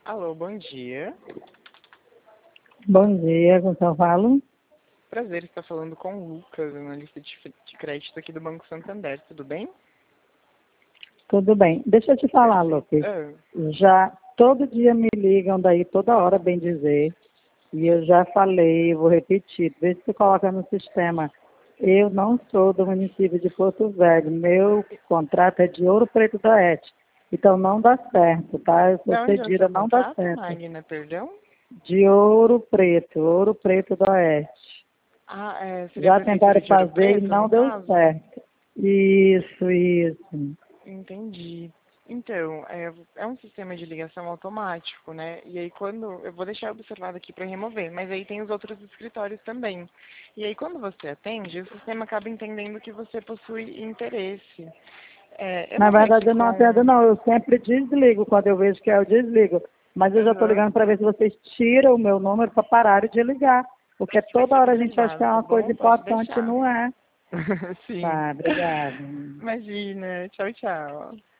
Alô, bom dia. Bom dia, com quem eu falo? Prazer, estar falando com o Lucas, analista de crédito aqui do Banco Santander, tudo bem? Tudo bem. Deixa eu te falar, Lucas. Já todo dia me ligam daí, toda hora, bem dizer. E eu já falei, vou repetir. Vê se tu coloca no sistema. Eu não sou do município de Porto Velho. Meu contrato é de Ouro Preto do Oeste. Então não dá certo, tá? Eu De sou onde é o cedida, seu não dá contrato, certo. Magna, perdão? De Ouro Preto do Oeste. Seria a Já Prefeitura tentaram de Ouro fazer e Preto, no não deu caso? certo. Isso. Entendi. Então, é um sistema de ligação automático, né? E aí eu vou deixar observado aqui para remover, mas aí tem os outros escritórios também. E aí quando você atende, o sistema acaba entendendo que você possui interesse. Eu Na vou ver aqui verdade, eu não atendo, com... não. Eu sempre desligo. Quando eu vejo que é, eu desligo. Mas eu já estou Aham. ligando para ver se vocês tiram o meu número para pararem de ligar. Porque Isso vai toda ser hora a gente acha que observado, é tá uma coisa bom? Pode importante e deixar. não é. Sim. Tá, obrigada. Imagina. Tchau, tchau.